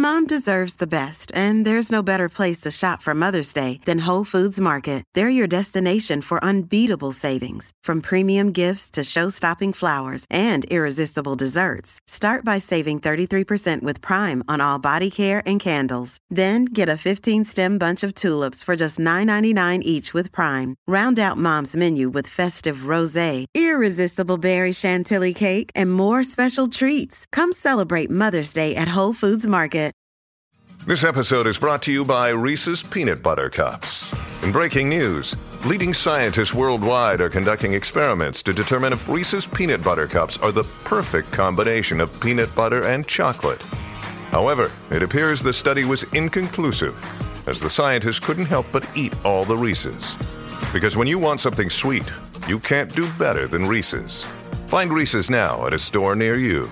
Mom deserves the best, and there's no better place to shop for Mother's Day than Whole Foods Market. They're your destination for unbeatable savings, from premium gifts to show-stopping flowers and irresistible desserts. Start by saving 33% with Prime on all body care and candles. Then get a 15-stem bunch of tulips for just $9.99 each with Prime. Round out Mom's menu with festive rosé, irresistible berry chantilly cake, and more special treats. Come celebrate Mother's Day at Whole Foods Market. This episode is brought to you by Reese's Peanut Butter Cups. In breaking news, leading scientists worldwide are conducting experiments to determine if Reese's Peanut Butter Cups are the perfect combination of peanut butter and chocolate. However, it appears the study was inconclusive, as the scientists couldn't help but eat all the Reese's. Because when you want something sweet, you can't do better than Reese's. Find Reese's now at a store near you.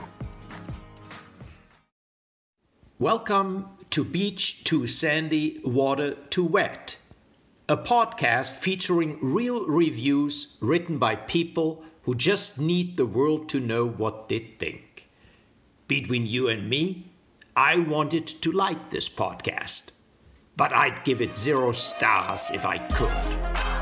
Welcome to Beach Too Sandy, Water Too Wet, a podcast featuring real reviews written by people who just need the world to know what they think. Between you and me, I wanted to like this podcast, but I'd give it 0 stars if I could.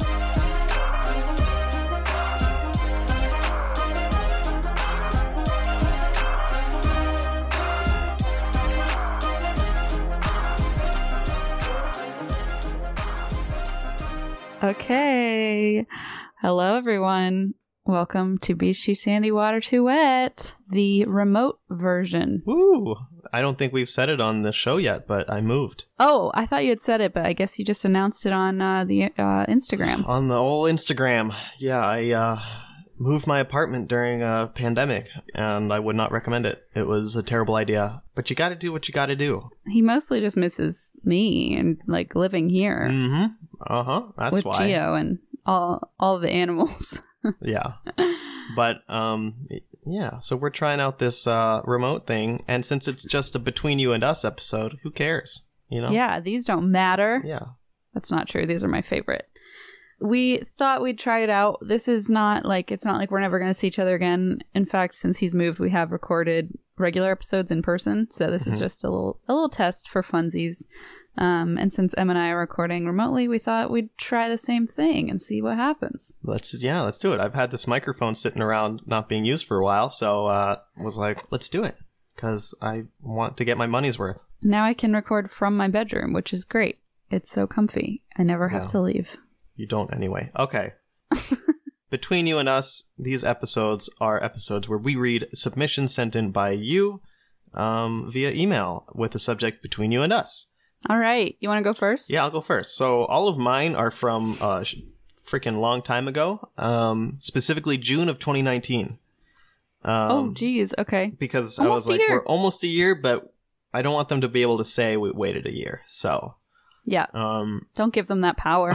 Okay. Hello, everyone. Welcome to Beach Too Sandy, Water Too Wet, the remote version. Woo! I don't think we've said it on the show yet, but I moved. Oh, I thought you had said it, but I guess you just announced it on the Instagram. On the old Instagram. Yeah, I moved my apartment during a pandemic, and I would not recommend it. It was a terrible idea. But you gotta do what you gotta do. He mostly just misses me and, like, living here. Mm-hmm. Uh-huh. That's with why. With Gio and all the animals. Yeah. But, yeah, so we're trying out this remote thing, and since it's just a Between You and Us episode, who cares? You know? Yeah, these don't matter. Yeah. That's not true. These are my favorite. We thought we'd try it out. This is not like, it's not like we're never going to see each other again. In fact, since he's moved, we have recorded regular episodes in person. So this is just a little test for funsies. And since Em and I are recording remotely, we thought we'd try the same thing and see what happens. Let's do it. I've had this microphone sitting around not being used for a while, so was like, let's do it, because I want to get my money's worth. Now I can record from my bedroom, which is great. It's so comfy. I never have to leave. You don't anyway. Okay. Between You and Us, these episodes are episodes where we read submissions sent in by you via email with the subject Between You and Us. All right. You want to go first? Yeah, I'll go first. So all of mine are from freaking long time ago, specifically June of 2019. Oh, geez. Okay. Because I was like, we're almost a year, but I don't want them to be able to say we waited a year. So yeah, don't give them that power.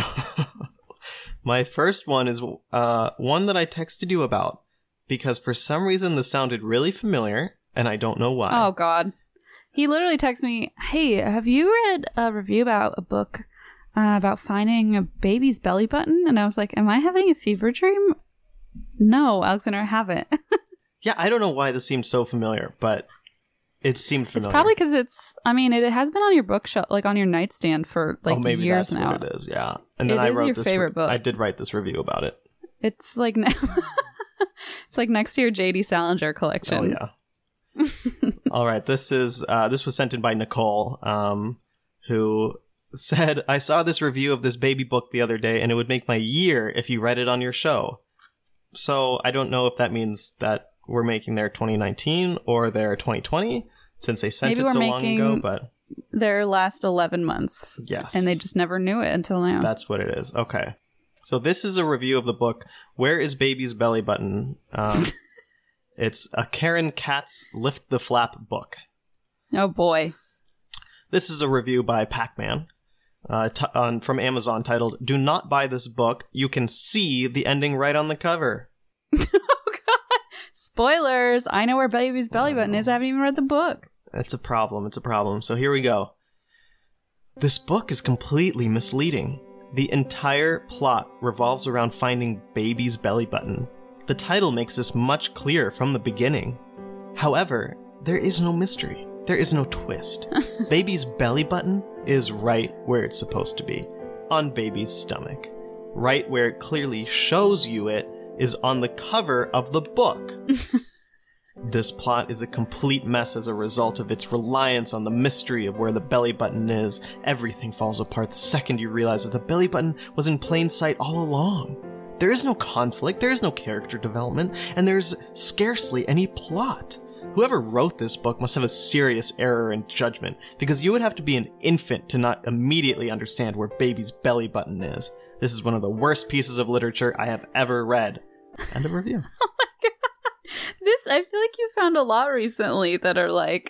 My first one is one that I texted you about because for some reason this sounded really familiar, and I don't know why. Oh, God. He literally texted me, hey, have you read a review about a book about finding a baby's belly button? And I was like, am I having a fever dream? No, Alexander, I haven't. Yeah, I don't know why this seems so familiar, but it seemed familiar. It's probably because it has been on your bookshelf, like on your nightstand for like maybe years that's now. What it is, yeah. And then it is your favorite book. I did write this review about it. It's like it's like next to your J.D. Salinger collection. Oh, yeah. All right, this was sent in by Nicole, who said, I saw this review of this baby book the other day, and it would make my year if you read it on your show. So I don't know if that means that we're making their 2019 or their 2020, since they sent it so long ago, but their last 11 months. Yes. And they just never knew it until now. That's what it is. Okay. So this is a review of the book, Where is Baby's Belly Button? It's a Karen Katz Lift the Flap book. Oh, boy. This is a review by Pac-Man from Amazon titled, Do Not Buy This Book. You can see the ending right on the cover. Oh, God. Spoilers. I know where Baby's belly button is. I haven't even read the book. It's a problem. So here we go. This book is completely misleading. The entire plot revolves around finding Baby's belly button. The title makes this much clearer from the beginning. However, there is no mystery. there is no twist. Baby's belly button is right where it's supposed to be, on baby's stomach. Right where it clearly shows you it is on the cover of the book. This plot is a complete mess as a result of its reliance on the mystery of where the belly button is. Everything falls apart the second you realize that the belly button was in plain sight all along. There is no conflict, there is no character development, and there's scarcely any plot. Whoever wrote this book must have a serious error in judgment, because you would have to be an infant to not immediately understand where baby's belly button is. This is one of the worst pieces of literature I have ever read. End of review. I feel like you found a lot recently that are like,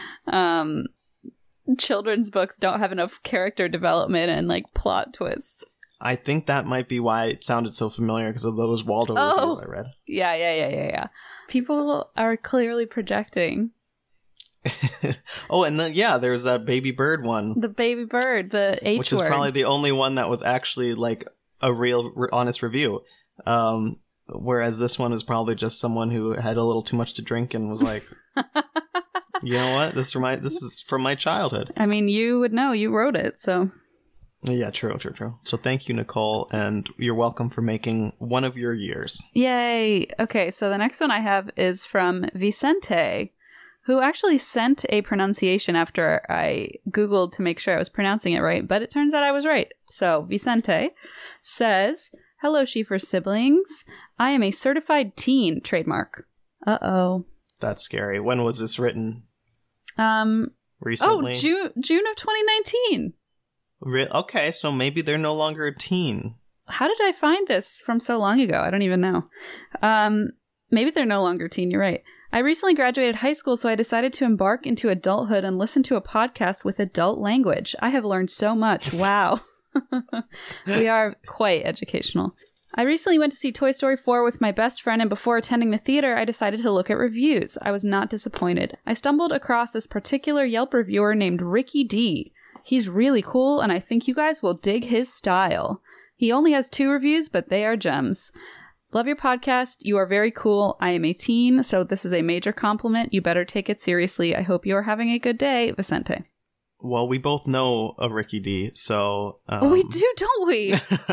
children's books don't have enough character development and like plot twists. I think that might be why it sounded so familiar, because of those Waldo reviews I read. Yeah. People are clearly projecting. Oh, and then, yeah, there's that baby bird one. The baby bird, the H which word. is probably the only one that was actually like a real, honest review. Whereas this one is probably just someone who had a little too much to drink and was like, you know what? This is from my childhood. I mean, you would know. You wrote it, so. Yeah, true. So thank you, Nicole, and you're welcome for making one of your years. Yay! Okay, so the next one I have is from Vicente, who actually sent a pronunciation after I Googled to make sure I was pronouncing it right, but it turns out I was right. So Vicente says, "Hello, Schieffer siblings. I am a certified teen," trademark. Uh-oh. That's scary. When was this written? Recently? Oh, June of 2019. Okay, so maybe they're no longer a teen. How did I find this from so long ago? I don't even know. Maybe they're no longer teen, you're right. I recently graduated high school, so I decided to embark into adulthood and listen to a podcast with adult language. I have learned so much. Wow. We are quite educational. I recently went to see Toy Story 4 with my best friend, and before attending the theater, I decided to look at reviews. I was not disappointed. I stumbled across this particular Yelp reviewer named Ricky D. He's really cool, and I think you guys will dig his style. He only has 2 reviews, but they are gems. Love your podcast. You are very cool. I am a teen, so this is a major compliment. You better take it seriously. I hope you are having a good day, Vicente. Well, we both know a Ricky D, so... We do, don't we?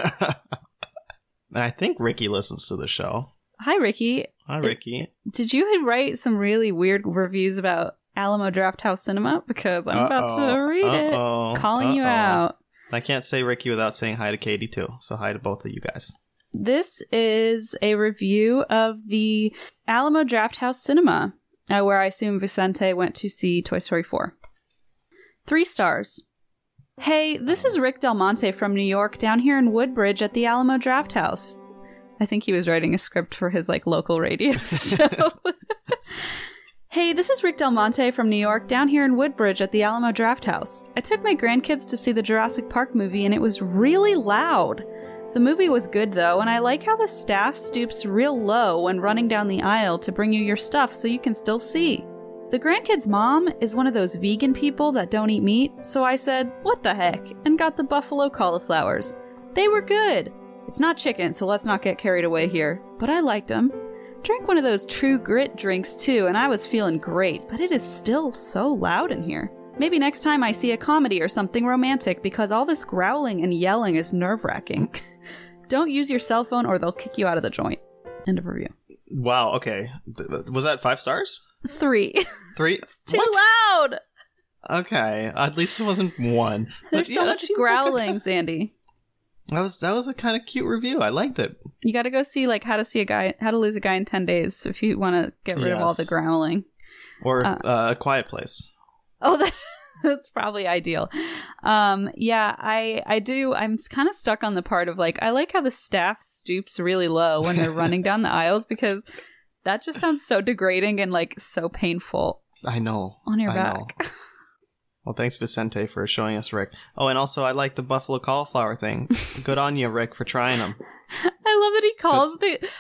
I think Ricky listens to the show. Hi, Ricky. Hi, Ricky. Did you write some really weird reviews about Alamo Drafthouse Cinema? Because I'm about to read it. Calling you out. I can't say Ricky without saying hi to Katie, too. So hi to both of you guys. This is a review of the Alamo Drafthouse Cinema, where I assume Vicente went to see Toy Story 4. 3 stars. Hey, this is Rick Del Monte from New York, down here in Woodbridge at the Alamo Drafthouse. I think he was writing a script for his, local radio show. Hey, this is Rick Del Monte from New York, down here in Woodbridge at the Alamo Drafthouse. I took my grandkids to see the Jurassic Park movie, and it was really loud. The movie was good, though, and I like how the staff stoops real low when running down the aisle to bring you your stuff so you can still see. The grandkid's mom is one of those vegan people that don't eat meat, so I said, what the heck, and got the buffalo cauliflowers. They were good. It's not chicken, so let's not get carried away here, but I liked them. Drank one of those True Grit drinks too, and I was feeling great, but it is still so loud in here. Maybe next time I see a comedy or something romantic, because all this growling and yelling is nerve-wracking. Don't use your cell phone or they'll kick you out of the joint. End of review. Wow, okay. Was that 5 stars? 3. 3? It's too loud! Okay, at least it wasn't 1. There's so much growling, Sandy. That was a kind of cute review. I liked it. You got to go see how to lose a guy in 10 days if you want to get rid of all the growling. Or A Quiet Place. Oh, that's probably ideal. Yeah, I do. I'm kind of stuck on the part of I like how the staff stoops really low when they're running down the aisles, because that just sounds so degrading and so painful. I know. On your back. Well, thanks, Vicente, for showing us Rick. Oh, and also, I like the buffalo cauliflower thing. Good on you, Rick, for trying them. I love that he calls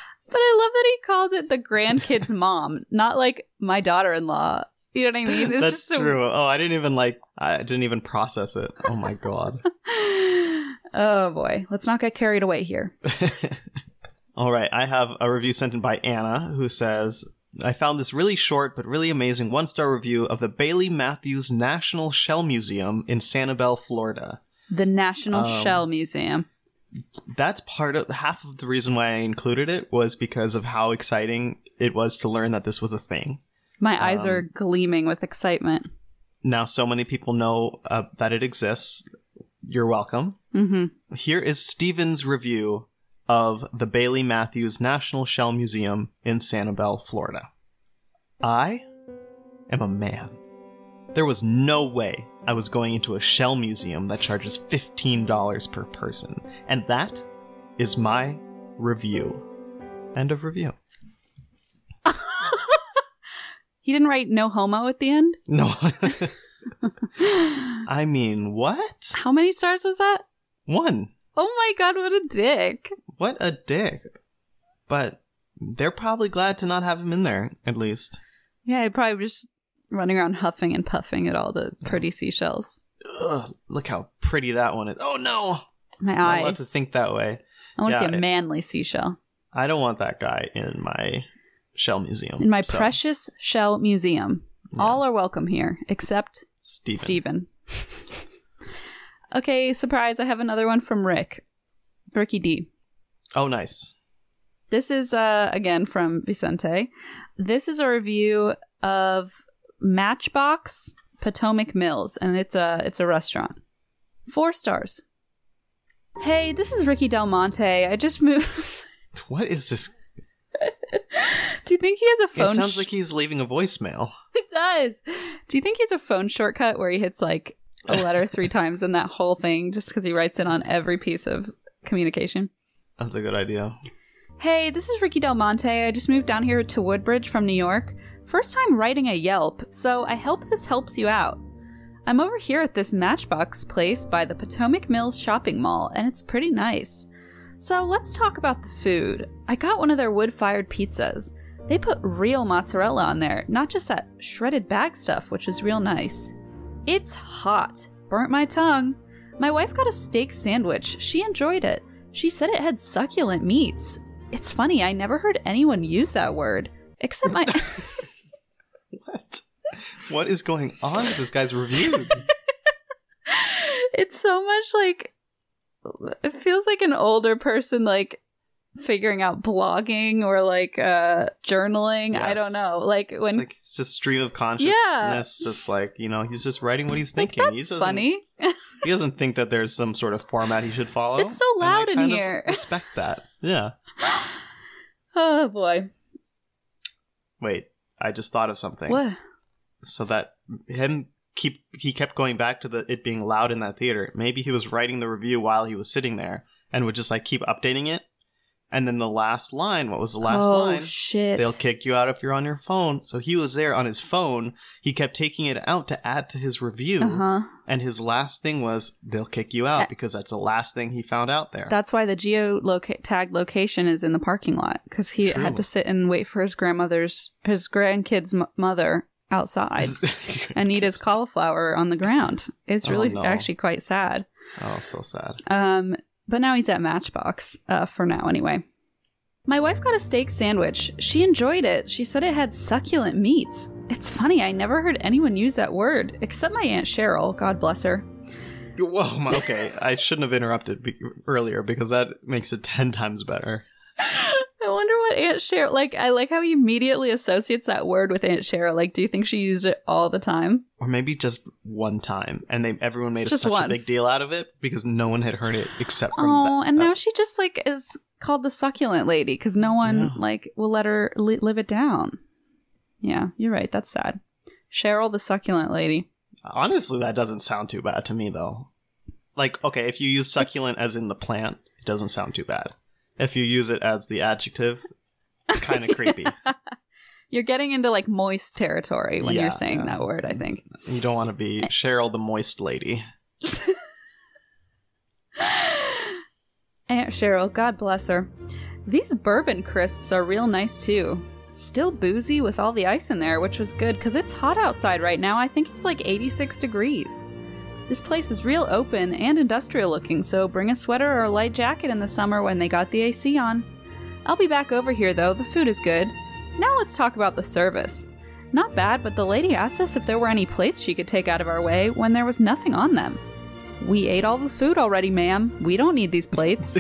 it the grandkid's mom, not my daughter-in-law. You know what I mean? It's That's just true. Oh, I didn't even process it. Oh my god. Oh boy. Let's not get carried away here. All right. I have a review sent in by Anna, who says, I found this really short but really amazing 1-star review of the Bailey Matthews National Shell Museum in Sanibel, Florida. The National Shell Museum. That's half of the reason why I included it was because of how exciting it was to learn that this was a thing. My eyes are gleaming with excitement. Now so many people know that it exists. You're welcome. Mm-hmm. Here is Steven's review of the Bailey Matthews National Shell Museum in Sanibel, Florida. I am a man. There was no way I was going into a shell museum that charges $15 per person. And that is my review. End of review. He didn't write no homo at the end? No. I mean, what? How many stars was that? 1. Oh my god, what a dick. What a dick. But they're probably glad to not have him in there, at least. Yeah, I'd probably just running around huffing and puffing at all the pretty seashells. Ugh, look how pretty that one is. Oh no! My I'm eyes. not allowed to think that way. I want to see a manly seashell. I don't want that guy in my shell museum. In my precious shell museum. Yeah. All are welcome here, except Steven. Okay, surprise, I have another one from Ricky D. Oh, nice. This is, again, from Vicente. This is a review of Matchbox Potomac Mills, and it's a restaurant. 4 stars. Hey, this is Ricky Del Monte. I just moved... What is this? Do you think he has a phone... It sounds like he's leaving a voicemail. It does. Do you think he has a phone shortcut where he hits, like, a letter 3 times in that whole thing just because he writes it on every piece of communication? That's a good idea. Hey, this is Ricky Del Monte. I just moved down here to Woodbridge from New York. First time writing a Yelp, so I hope this helps you out. I'm over here at this Matchbox place by the Potomac Mills shopping mall, and it's pretty nice. So let's talk about the food. I got one of their wood-fired pizzas. They put real mozzarella on there, not just that shredded bag stuff, which is real nice. It's hot. Burnt my tongue. My wife got a steak sandwich. She enjoyed it. She said it had succulent meats. It's funny, I never heard anyone use that word. Except my... What? What is going on with this guy's reviews? It's so much like... It feels like an older person, like, figuring out blogging or, like, journaling. Yes. I don't know. Like, when... It's just stream of consciousness. Yeah. Just like, you know, he's just writing what he's thinking. Like, that's funny. He doesn't think that there's some sort of format he should follow. It's so loud in here. Respect that. Yeah. Oh, boy. Wait, I just thought of something. What? So that he kept going back to it being loud in that theater. Maybe he was writing the review while he was sitting there and would just like keep updating it. And then the last line, what was the last line? Oh, shit. They'll kick you out if you're on your phone. So he was there on his phone. He kept taking it out to add to his review. Uh-huh. And his last thing was, they'll kick you out because that's the last thing he found out there. That's why the geotagged location is in the parking lot. Because he had to sit and wait for his grandkid's mother outside and eat his cauliflower on the ground. It's really actually quite sad. Oh, so sad. But now he's at Matchbox, for now anyway. My wife got a steak sandwich. She enjoyed it. She said it had succulent meats. It's funny, I never heard anyone use that word, except my Aunt Cheryl, God bless her. Whoa, okay, I shouldn't have interrupted earlier because that makes it 10 times better. I wonder what Aunt Cheryl, like, I like how he immediately associates that word with Aunt Cheryl. Like, do you think she used it all the time? Or maybe just one time, and everyone made such a big deal out of it because no one had heard it except from that. And now she just, like, is called the succulent lady because no one, like, will let her live it down. Yeah, you're right. That's sad. Cheryl, the succulent lady. Honestly, that doesn't sound too bad to me, though. Like, okay, if you use succulent as in the plant, it doesn't sound too bad. If you use it as the adjective, kind of creepy. You're getting into, like, moist territory when you're saying that word, I think. You don't want to be Cheryl the moist lady. Aunt Cheryl, God bless her. These bourbon crisps are real nice, too. Still boozy with all the ice in there, which was good, because it's hot outside right now. I think it's like 86 degrees. This place is real open and industrial looking, so bring a sweater or a light jacket in the summer when they got the AC on. I'll be back over here, though. The food is good. Now let's talk about the service. Not bad, but the lady asked us if there were any plates she could take out of our way when there was nothing on them. We ate all the food already, ma'am. We don't need these plates.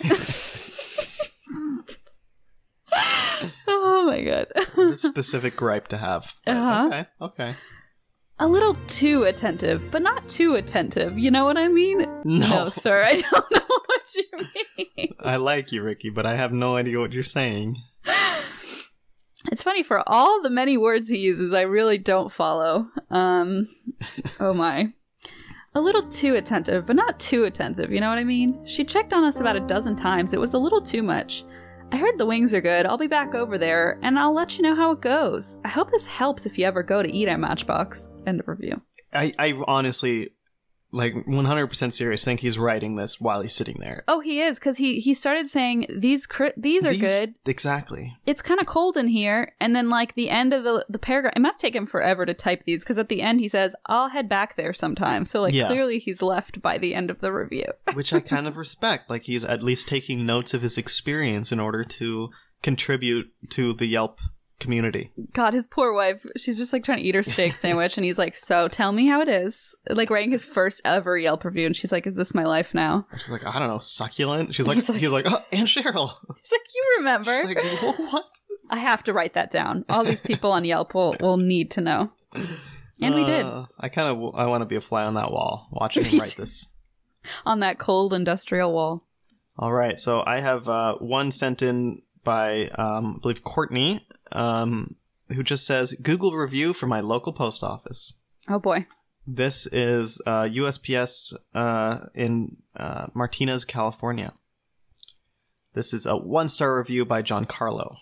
Oh my god. What a specific gripe to have. Okay. A little too attentive, but not too attentive. You know what I mean? No, sir, I don't know what you mean. I like you, Ricky, but I have no idea what you're saying. It's funny, for all the many words he uses, I really don't follow. Oh my. A little too attentive, but not too attentive, you know what I mean? She checked on us about a dozen times. It was a little too much. I heard the wings are good. I'll be back over there, and I'll let you know how it goes. I hope this helps if you ever go to eat at Matchbox. End of review. I honestly, like, 100% serious, think he's writing this while he's sitting there. Oh, he is, because he started saying, these are good. Exactly. It's kind of cold in here, and then, like, the end of the paragraph, it must take him forever to type these, because at the end he says, I'll head back there sometime. So, like, clearly he's left by the end of the review. Which I kind of respect. Like, he's at least taking notes of his experience in order to contribute to the Yelp community. God, his poor wife, she's just like trying to eat her steak sandwich, and he's like, so tell me how it is. Like, writing his first ever Yelp review, and she's like, is this my life now? She's like, I don't know, succulent? He's like, oh, Aunt Cheryl. He's like, you remember? She's like, what? I have to write that down. All these people on Yelp will need to know. And we did. I want to be a fly on that wall, watching him write this. On that cold industrial wall. All right, so I have one sent in by, I believe, Courtney, who just says, Google review for my local post office. Oh boy. This is USPS in Martinez, California. This is a 1-star review by John Carlo.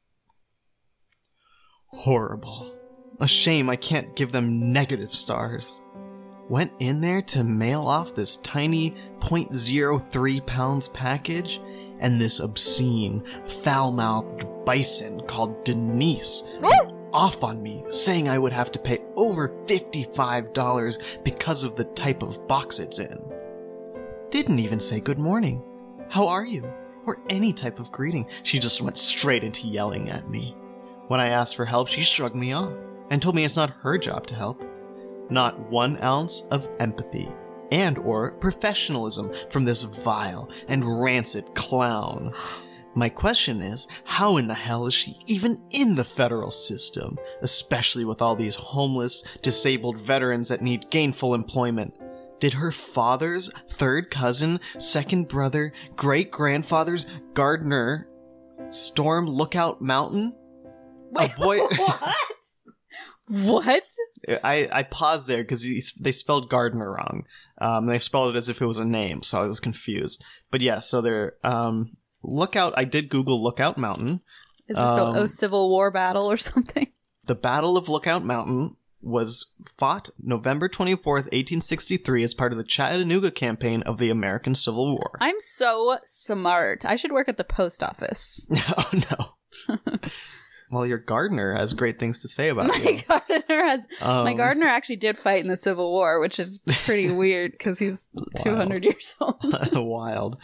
Horrible. A shame I can't give them negative stars. Went in there to mail off this tiny 0.03 pounds package, and this obscene, foul-mouthed bison called Denise off on me, saying I would have to pay over $55 because of the type of box it's in. Didn't even say good morning, how are you, or any type of greeting. She just went straight into yelling at me. When I asked for help, she shrugged me off and told me it's not her job to help. Not 1 ounce of empathy and or professionalism from this vile and rancid clown. My question is, how in the hell is she even in the federal system, especially with all these homeless, disabled veterans that need gainful employment? Did her father's third cousin, second brother, great-grandfather's gardener storm Lookout Mountain? Wait, what? What? I paused there because they spelled Gardner wrong. They spelled it as if it was a name, so I was confused. But yeah, so they're Lookout. I did Google Lookout Mountain. Is this a Civil War battle or something? The Battle of Lookout Mountain was fought November 24th, 1863 as part of the Chattanooga campaign of the American Civil War. I'm so smart. I should work at the post office. Oh, no. Well, your gardener has great things to say about you. My gardener actually did fight in the Civil War, which is pretty weird because he's 200 years old. Wild.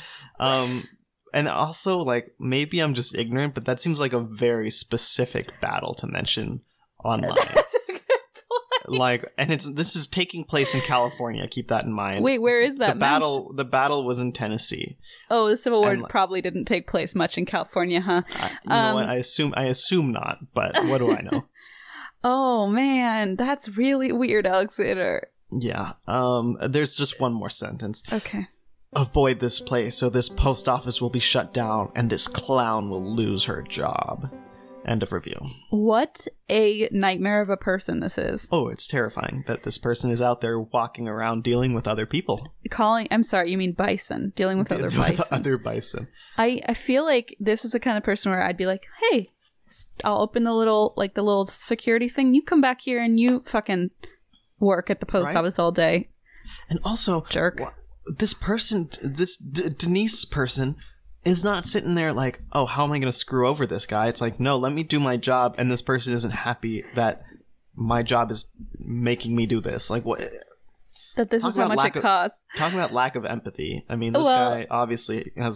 And also, like, maybe I'm just ignorant, but that seems like a very specific battle to mention online. That's a good point. Like, and this is taking place in California. Keep that in mind. Wait, where is that? The battle was in Tennessee. Oh, the Civil War probably didn't take place much in California, huh? You know what? I assume not, but what do I know? Oh man, that's really weird, Alexander. Yeah. There's just one more sentence. Okay. Avoid this place, or this post office will be shut down, and this clown will lose her job. End of review. What a nightmare of a person this is. Oh, it's terrifying that this person is out there walking around dealing with other people. I'm sorry, you mean bison. Dealing with other bison. Other bison. I feel like this is the kind of person where I'd be like, hey, I'll open the little security thing. You come back here and you fucking work at the post office all day. And also, jerk. This person, this Denise person, is not sitting there like, oh, how am I going to screw over this guy? It's like, no, let me do my job, and this person isn't happy that my job is making me do this. Like, what? That this is how much it costs. Talking about lack of empathy. I mean, this guy obviously has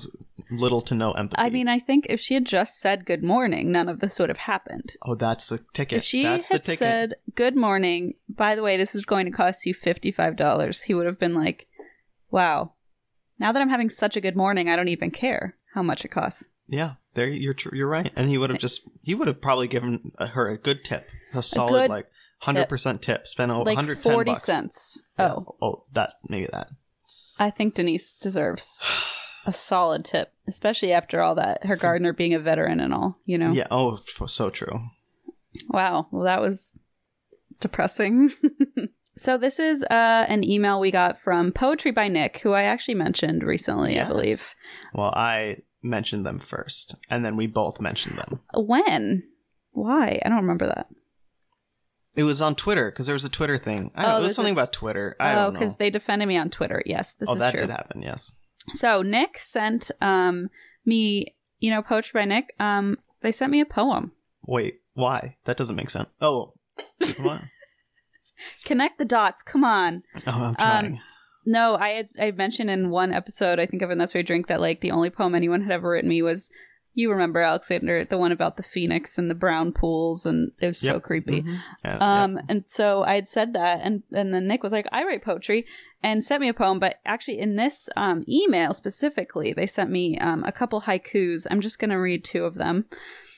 little to no empathy. I mean, I think if she had just said good morning, none of this would have happened. Oh, that's the ticket. If she that's had the ticket. said good morning, by the way, this is going to cost you $55, he would have been like, wow, now that I'm having such a good morning, I don't even care how much it costs. Yeah, there you're right. And he would have probably given her a good tip, a solid like 100% tip. Spent like $110. 40 cents. Yeah. Oh, maybe that. I think Denise deserves a solid tip, especially after all that, her gardener being a veteran and all, you know? Yeah, oh, so true. Wow, well, that was depressing. So this is an email we got from Poetry by Nick, who I actually mentioned recently, yes. I believe. Well, I mentioned them first, and then we both mentioned them. When? Why? I don't remember that. It was on Twitter, because there was a Twitter thing. I don't know, it was something about Twitter. I don't know. Because they defended me on Twitter. Yes, this is true. Oh, that did happen, yes. So Nick sent me, Poetry by Nick, they sent me a poem. Wait, why? That doesn't make sense. Oh, what? Connect the dots, come on. Oh, I'm trying. No, I mentioned in one episode, I think of That's Where I Drink, that like the only poem anyone had ever written me was, you remember, Alexander, the one about the phoenix and the brown pools, and it was so creepy. Mm-hmm. Yeah, and so I had said that, and then Nick was like, I write poetry, and sent me a poem, but actually in this email specifically, they sent me a couple haikus. I'm just going to read two of them.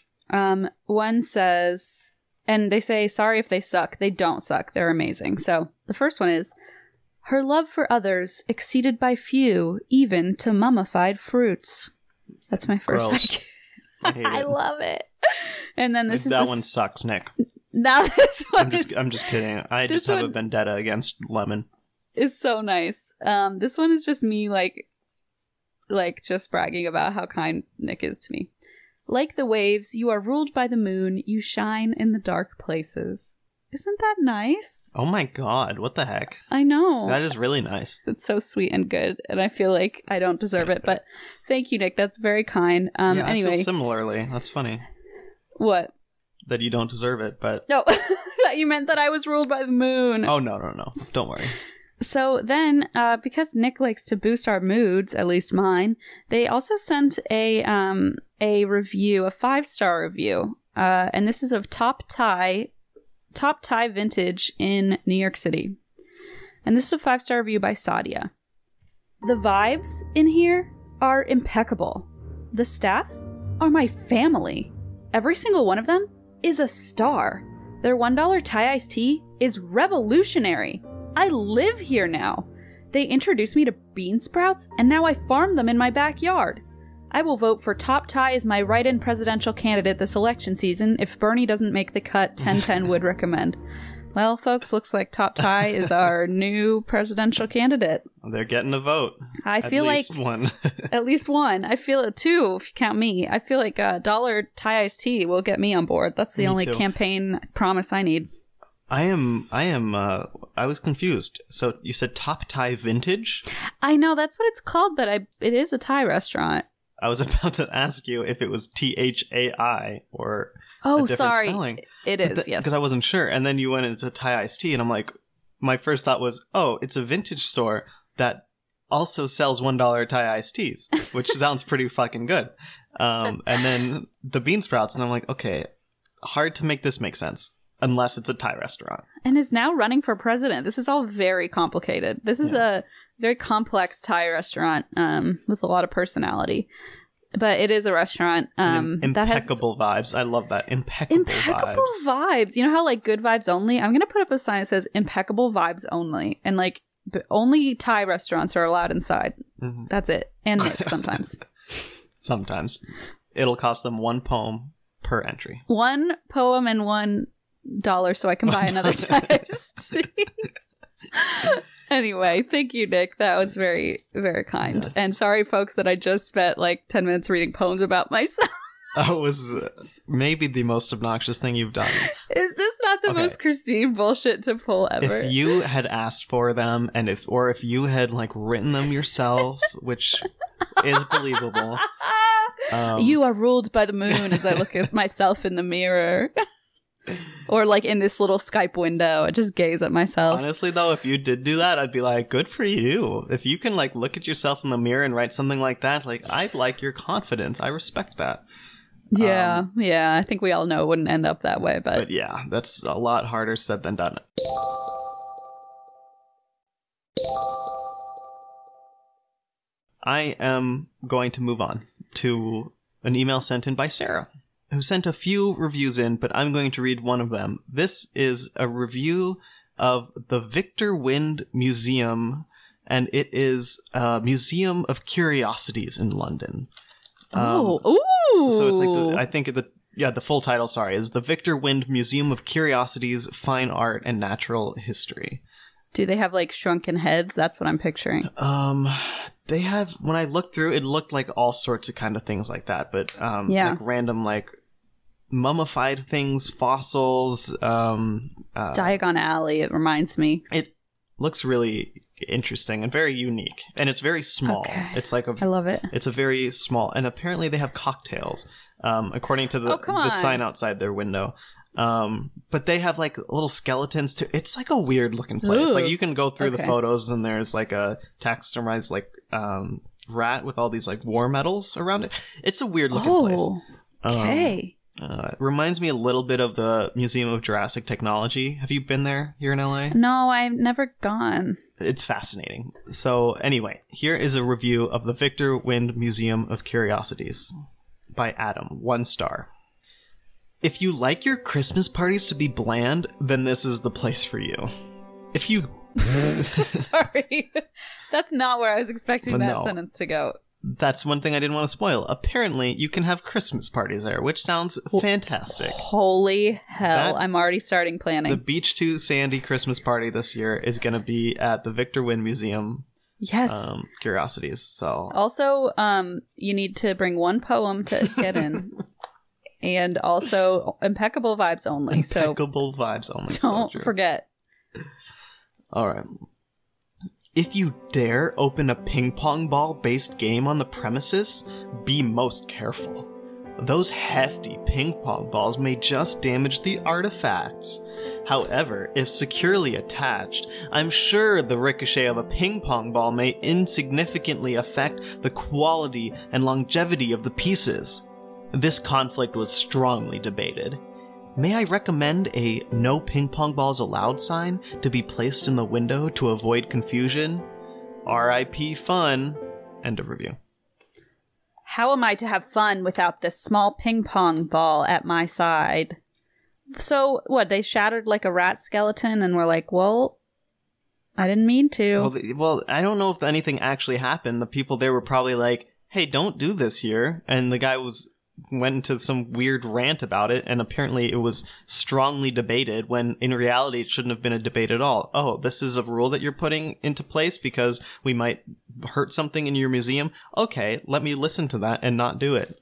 One says, and they say, sorry if they suck. They don't suck. They're amazing. So the first one is, her love for others exceeded by few, even to mummified fruits. That's my first haiku. I hate it. I love it. And then that one sucks, Nick. Now this one I'm just kidding. I just have a vendetta against lemon. It's so nice. This one is just me like just bragging about how kind Nick is to me. Like the waves, you are ruled by the moon. You shine in the dark places. Isn't that nice? Oh my god, what the heck? I know. That is really nice. It's so sweet and good, and I feel like I don't deserve it, but thank you, Nick. That's very kind. Anyway. I feel similarly. That's funny. What? That you don't deserve it, but... No, that you meant that I was ruled by the moon. Oh, no. Don't worry. So then, because Nick likes to boost our moods, at least mine, they also sent a review, a 5-star review, and this is of Top Tie Vintage in New York City. And this is a 5-star review by Sadia. The vibes in here are impeccable. The staff are my family. Every single one of them is a star. Their $1 Thai iced tea is revolutionary. I live here now. They introduced me to bean sprouts, and now I farm them in my backyard. I will vote for Top Thai as my write-in presidential candidate this election season. If Bernie doesn't make the cut, 1010 would recommend. Well, folks, looks like Top Thai is our new presidential candidate. They're getting a vote. I feel like at least one. At least one. I feel it too, if you count me. I feel like $1 Thai iced tea will get me on board. That's the only campaign promise I need. I was confused. So you said Top Thai Vintage? I know, that's what it's called, but it is a Thai restaurant. I was about to ask you if it was THAI or a different sorry. spelling. It is, yes. Because I wasn't sure. And then you went into Thai iced tea, and I'm like, my first thought was, oh, it's a vintage store that also sells $1 Thai iced teas, which sounds pretty fucking good. And then the bean sprouts, and I'm like, okay, hard to make this make sense. Unless it's a Thai restaurant. And is now running for president. This is all very complicated. This is a very complex Thai restaurant with a lot of personality. But it is a restaurant impeccable vibes. I love that. Impeccable vibes. You know how like good vibes only? I'm going to put up a sign that says impeccable vibes only. And like only Thai restaurants are allowed inside. Mm-hmm. That's it. And Nick sometimes. Sometimes. It'll cost them one poem per entry. One poem and $1 so I can buy another test. Anyway, thank you, Nick. That was very, very kind. Yeah. And sorry, folks, that I just spent like 10 minutes reading poems about myself. That was maybe the most obnoxious thing you've done. Is this not the most Christine bullshit to pull ever? If you had asked for them, and if you had like written them yourself, which is believable. You are ruled by the moon as I look at myself in the mirror. Or like in this little Skype window, I just gaze at myself. Honestly, though, if you did do that, I'd be like, good for you. If you can like look at yourself in the mirror and write something like that, like, I like your confidence. I respect that. Yeah, I think we all know it wouldn't end up that way, But yeah, that's a lot harder said than done. I am going to move on to an email sent in by Sarah, who sent a few reviews in, but I'm going to read one of them. This is a review of the Victor Wynd Museum, and it is a museum of curiosities in London. Ooh! So it's like the full title, is the Victor Wynd Museum of Curiosities, Fine Art, and Natural History. Do they have like shrunken heads? That's what I'm picturing. They have, when I looked through, it looked like all sorts of kind of things like that, but like random like mummified things, fossils. Diagon Alley, it reminds me. It looks really interesting and very unique, and it's very small. Okay. It's like I love it. It's a very small, and apparently they have cocktails, according to the sign outside their window. But they have like little skeletons too. It's like a weird looking place. Ooh. Like you can go through the photos, and there's like a taxidermized like rat with all these like war medals around it. It's a weird looking place. Okay. It reminds me a little bit of the Museum of Jurassic Technology. Have you been there here in LA? No, I've never gone. It's fascinating. So anyway, here is a review of the Victor Wynd Museum of Curiosities by Adam, 1 star. If you like your Christmas parties to be bland, then this is the place for you. If you... Sorry. That's not where I was expecting that No. sentence to go. That's one thing I didn't want to spoil. Apparently, you can have Christmas parties there, which sounds fantastic. Holy hell. I'm already starting planning. The Beach to Sandy Christmas party this year is going to be at the Victor Wynd Museum. Yes. Curiosities. So Also, you need to bring one poem to get in. And also, impeccable vibes only. Impeccable vibes only. Don't forget. All right. If you dare open a ping pong ball based game on the premises, be most careful. Those hefty ping pong balls may just damage the artifacts. However, if securely attached, I'm sure the ricochet of a ping pong ball may insignificantly affect the quality and longevity of the pieces. This conflict was strongly debated. May I recommend a no ping pong balls allowed sign to be placed in the window to avoid confusion? R.I.P. fun. End of review. How am I to have fun without this small ping pong ball at my side? So, what, they shattered like a rat skeleton and were like, well, I didn't mean to. Well, I don't know if anything actually happened. The people there were probably like, hey, don't do this here. And the guy went into some weird rant about it, and apparently it was strongly debated when in reality it shouldn't have been a debate at all. Oh, this is a rule that you're putting into place because we might hurt something in your museum? Okay, let me listen to that and not do it.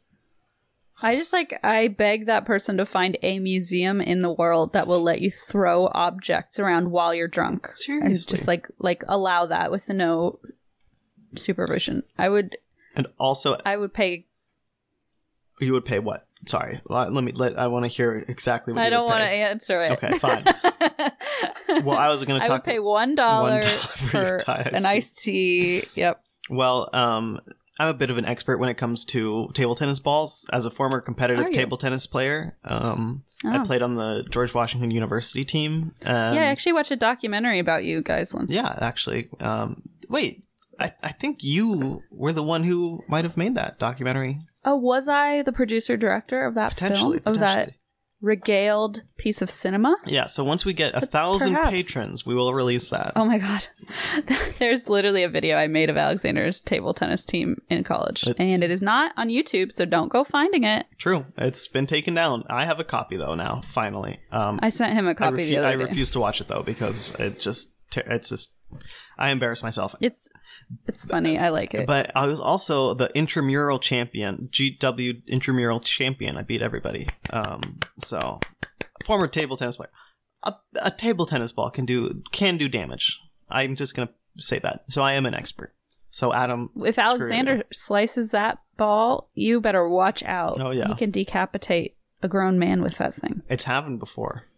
I beg that person to find a museum in the world that will let you throw objects around while you're drunk. Seriously. And just like allow that with no supervision. I would pay. You would pay what? Sorry, I want to hear exactly what I you don't would want to pay. answer it. Okay, fine. Well, I was going to talk. I would pay $1 for for an iced tea. Yep. Well, I'm a bit of an expert when it comes to table tennis balls. As a former competitive table tennis player, I played on the George Washington University team. Yeah, I actually watched a documentary about you guys once. Yeah, actually. Wait, I think you were the one who might have made that documentary. Oh, was I the producer-director of that film? Of that regaled piece of cinema? Yeah, so once we get 1,000 patrons, we will release that. Oh my god. There's literally a video I made of Alexander's table tennis team in college. And it is not on YouTube, so don't go finding it. True. It's been taken down. I have a copy, though, now, finally. I sent him a copy the other day. I refuse to watch it, though, because it's just... I embarrass myself. It's funny. I like it. But I was also the intramural champion, GW intramural champion. I beat everybody. So, former table tennis player. A table tennis ball can do damage. I'm just gonna say that. So I am an expert. So Adam, if Alexander slices that ball, you better watch out. Oh yeah, he can decapitate a grown man with that thing. It's happened before.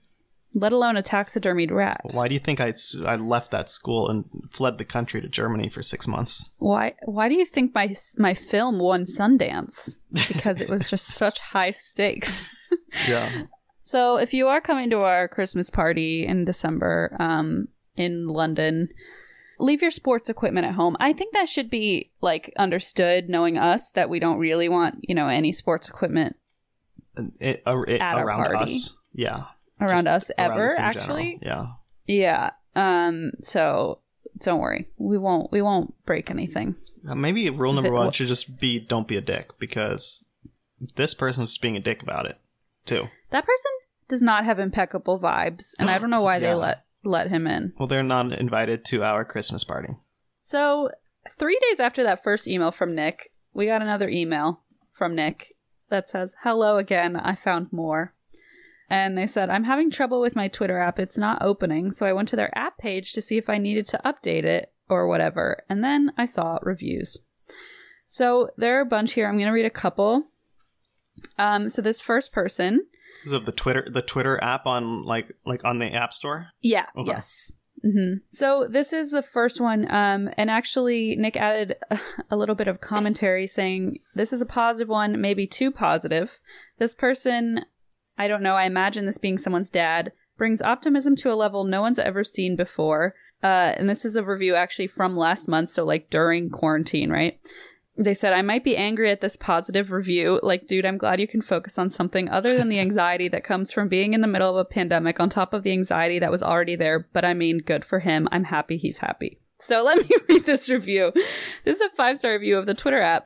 let alone a taxidermied rat. Why do you think I left that school and fled the country to Germany for 6 months? Why do you think my film won Sundance? Because it was just such high stakes. Yeah. So if you are coming to our Christmas party in December in London, leave your sports equipment at home. I think that should be like understood, knowing us, that we don't really want, any sports equipment at our party. Us. Yeah. Around us ever, us actually. general. Yeah. Yeah. So don't worry. We won't break anything. Maybe rule number one should just be don't be a dick, because this person's being a dick about it too. That person does not have impeccable vibes, and I don't know why they let him in. Well, they're not invited to our Christmas party. So 3 days after that first email from Nick, we got another email from Nick that says, "Hello again, I found more." And they said, "I'm having trouble with my Twitter app. It's not opening. So I went to their app page to see if I needed to update it or whatever. And then I saw reviews." So there are a bunch here. I'm going to read a couple. So this first person. Is it the Twitter app on like on the App Store? Yeah. Okay. Yes. Mm-hmm. So this is the first one. And actually, Nick added a little bit of commentary saying, "This is a positive one, maybe too positive. This person, I don't know, I imagine this being someone's dad, brings optimism to a level no one's ever seen before." And this is a review actually from last month, so like during quarantine, right? They said, "I might be angry at this positive review. Like, dude, I'm glad you can focus on something other than the anxiety that comes from being in the middle of a pandemic on top of the anxiety that was already there. But I mean, good for him. I'm happy he's happy." So let me read this review. This is a 5-star review of the Twitter app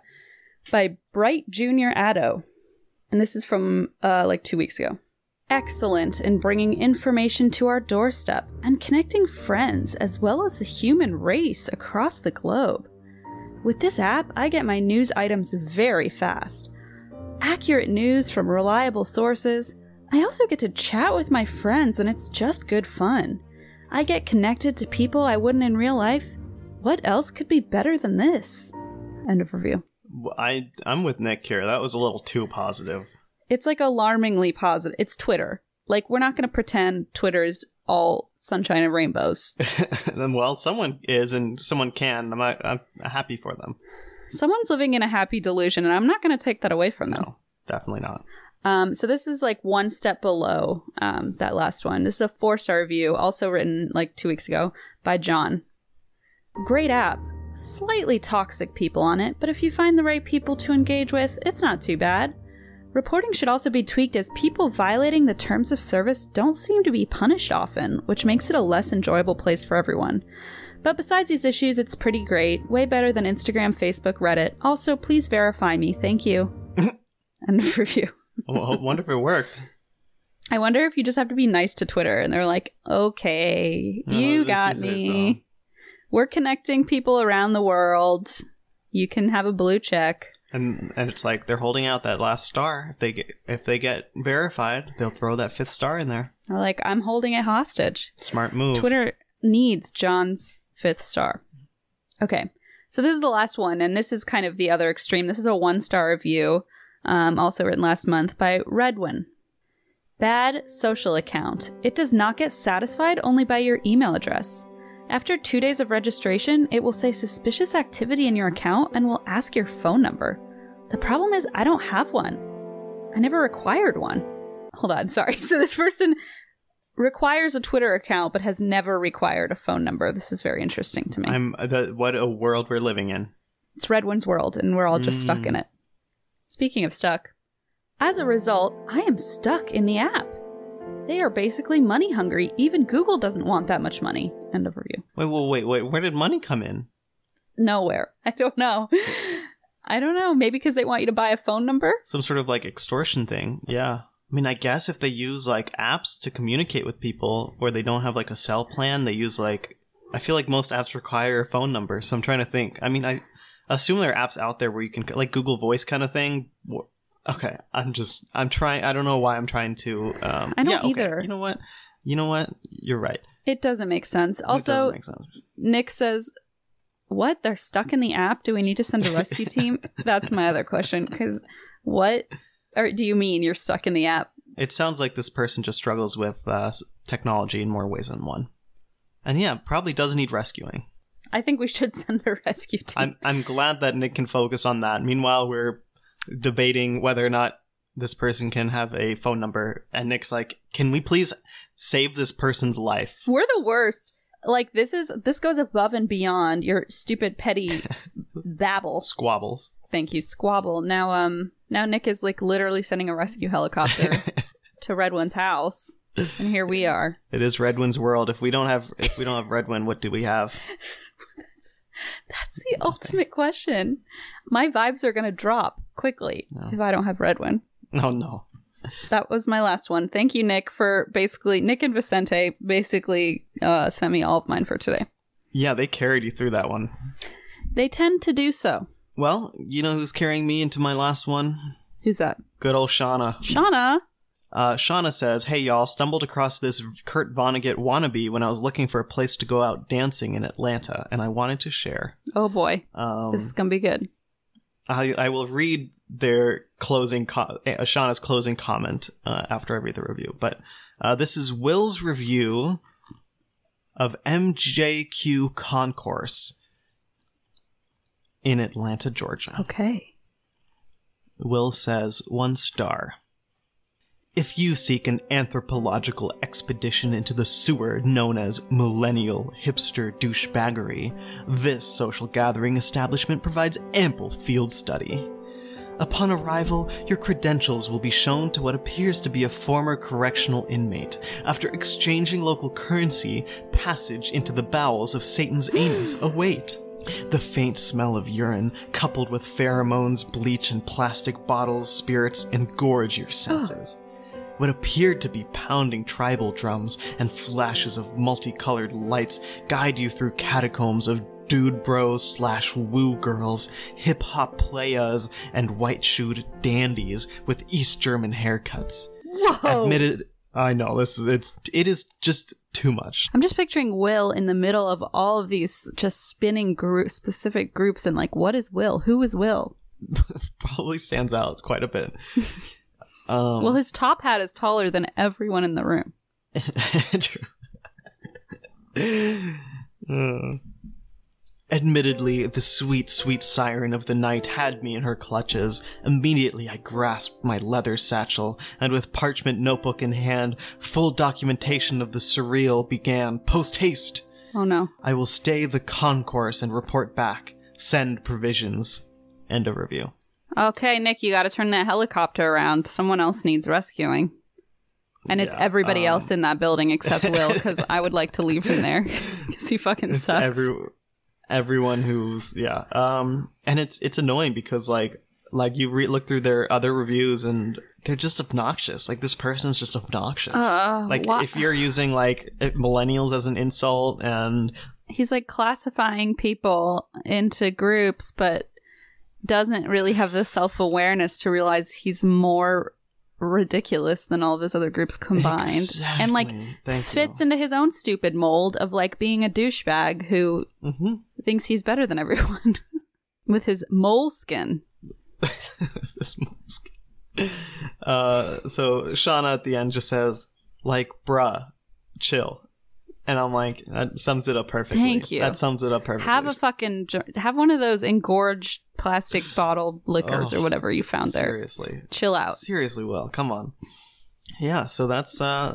by Bright Junior Addo. And this is from like 2 weeks ago. "Excellent in bringing information to our doorstep and connecting friends as well as the human race across the globe. With this app, I get my news items very fast. Accurate news from reliable sources. I also get to chat with my friends, and it's just good fun. I get connected to people I wouldn't in real life. What else could be better than this?" End of review. I'm with Nick here. That was a little too positive. It's like alarmingly positive. It's Twitter. Like, we're not going to pretend Twitter is all sunshine and rainbows. Well, someone is, and someone can. I'm happy for them. Someone's living in a happy delusion, and I'm not going to take that away from them. No, definitely not. So this is like one step below that last one. This is a 4-star review, also written like 2 weeks ago by John. "Great app. Slightly toxic people on it, but if you find the right people to engage with, it's not too bad. Reporting should also be tweaked as people violating the terms of service don't seem to be punished often, which makes it a less enjoyable place for everyone. But besides these issues, it's pretty great. Way better than Instagram, Facebook, Reddit. Also, please verify me. Thank you." End of review. Well, I wonder if it worked. I wonder if you just have to be nice to Twitter and they're like, "Okay, you got me. We're connecting people around the world. You can have a blue check." And it's like they're holding out that last star. If they get verified, they'll throw that 5th star in there. They're like, "I'm holding it hostage." Smart move. Twitter needs John's 5th star. Okay, so this is the last one, and this is kind of the other extreme. This is a 1-star review, also written last month by Redwin. "Bad social account. It does not get satisfied only by your email address. After 2 days of registration, it will say suspicious activity in your account and will ask your phone number. The problem is I don't have one. I never required one." Hold on, sorry. So this person requires a Twitter account but has never required a phone number. This is very interesting to me. What a world we're living in. It's Redwin's world, and we're all just stuck in it. Speaking of stuck, as a result, I am stuck in the app. They are basically money hungry. Even Google doesn't want that much money. End of review. Wait. Where did money come in? Nowhere. I don't know. Maybe because they want you to buy a phone number? Some sort of like extortion thing. Yeah. I mean, I guess if they use like apps to communicate with people or they don't have like a cell plan, they use like, I feel like most apps require a phone number. So I'm trying to think. I mean, I assume there are apps out there where you can, like Google Voice kind of thing. Okay, I'm trying. I don't know why I'm trying to. I don't either. You know what? You're right. It doesn't make sense. Also, it doesn't make sense. Nick says, "What? They're stuck in the app? Do we need to send a rescue team?" That's my other question. Because what? Or do you mean you're stuck in the app? It sounds like this person just struggles with technology in more ways than one. And yeah, probably does need rescuing. I think we should send the rescue team. I'm glad that Nick can focus on that. Meanwhile, we're debating whether or not this person can have a phone number. And Nick's like, can we please save this person's life? We're the worst. Like, this goes above and beyond your stupid, petty babble. Squabbles. Thank you, squabble. Now Nick is like literally sending a rescue helicopter to Redwin's house. And here we are. It is Redwin's world. If we don't have Redwin, what do we have? That's the ultimate question. My vibes are gonna drop quickly if I don't have Redwin. Oh no. That was my last one. Thank you, Nick, Nick and Vicente basically sent me all of mine for today. Yeah, they carried you through that one. They tend to do so. Well, you know who's carrying me into my last one? Who's that? Good old Shauna. Shauna? Shauna says, hey y'all, stumbled across this Kurt Vonnegut wannabe when I was looking for a place to go out dancing in Atlanta, and I wanted to share. Oh boy. This is gonna be good. I will read their Shauna's closing comment after I read the review. But this is Will's review of MJQ Concourse in Atlanta, Georgia. Okay. Will says, 1 star. If you seek an anthropological expedition into the sewer known as millennial hipster douchebaggery, this social gathering establishment provides ample field study. Upon arrival, your credentials will be shown to what appears to be a former correctional inmate. After exchanging local currency, passage into the bowels of Satan's anus await. The faint smell of urine, coupled with pheromones, bleach, and plastic bottles, spirits, engorge your senses. What appeared to be pounding tribal drums and flashes of multicolored lights guide you through catacombs of dude bros / woo girls, hip-hop playas, and white-shoed dandies with East German haircuts. Whoa! Admitted, I know, it is just too much. I'm just picturing Will in the middle of all of these just spinning specific groups, and like, what is Will? Who is Will? Probably stands out quite a bit. Well, his top hat is taller than everyone in the room. True. Admittedly, the sweet, sweet siren of the night had me in her clutches. Immediately I grasped my leather satchel, and with parchment notebook in hand, full documentation of the surreal began. Post haste! Oh no. I will stay the concourse and report back. Send provisions. End of review. Okay, Nick, you gotta turn that helicopter around. Someone else needs rescuing. And it's everybody else in that building except Will, because I would like to leave him there. Because he fucking sucks. Everyone who's, and it's annoying because, like you look through their other reviews and they're just obnoxious. Like, this person's just obnoxious. If you're using, like, millennials as an insult, and... He's, like, classifying people into groups, but doesn't really have the self-awareness to realize he's more ridiculous than all of his other groups combined. Exactly. And like fits into his own stupid mold of like being a douchebag who thinks he's better than everyone with his moleskin. This moleskin. So Shauna at the end just says, like, bruh, chill. And I'm like, that sums it up perfectly. Thank you. That sums it up perfectly. Have one of those engorged plastic bottle liquors or whatever you found there. Seriously. Chill out. Seriously, Will. Come on. Yeah, so that's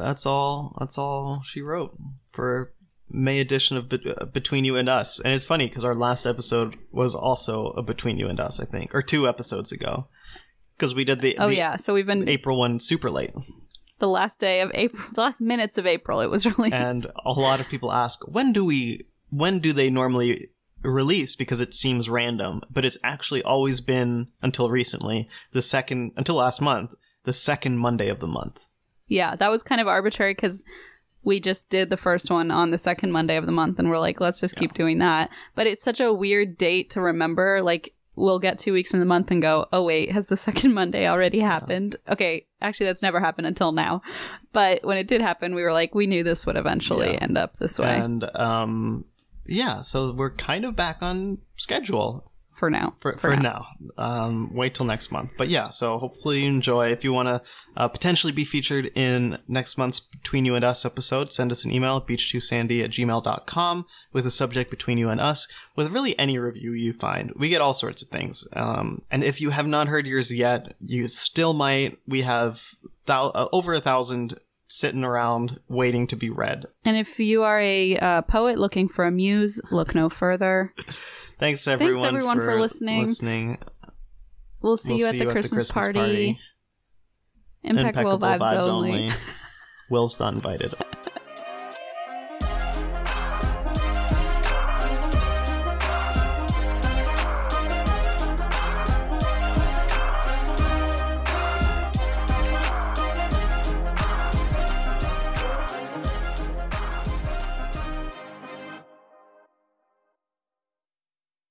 all she wrote for May edition of Between You and Us. And it's funny because our last episode was also a Between You and Us, I think, or 2 episodes ago. Because we did so we've been April one super late. The last day of April, the last minutes of April, it was released. And a lot of people ask, when do they normally release? Because it seems random, but it's actually always been, until recently, until last month, the second Monday of the month. Yeah, that was kind of arbitrary because we just did the first one on the second Monday of the month, and we're like, let's just keep doing that. But it's such a weird date to remember, like, we'll get 2 weeks in the month and go, oh wait, has the second Monday already happened? Yeah. Okay, actually that's never happened until now. But when it did happen, we were like, we knew this would eventually end up this way. And so we're kind of back on schedule. for now. For now. Wait till next month. But yeah, so hopefully you enjoy. If you want to potentially be featured in next month's Between You and Us episode, send us an email at beach2sandy@gmail.com with a subject Between You and Us, with really any review you find. We get all sorts of things. And if you have not heard yours yet, you still might. We have over 1,000 sitting around waiting to be read. And if you are a poet looking for a muse, look no further. Thanks everyone for listening. We'll see you at the Christmas party. Impeccable vibes only. Will's not invited.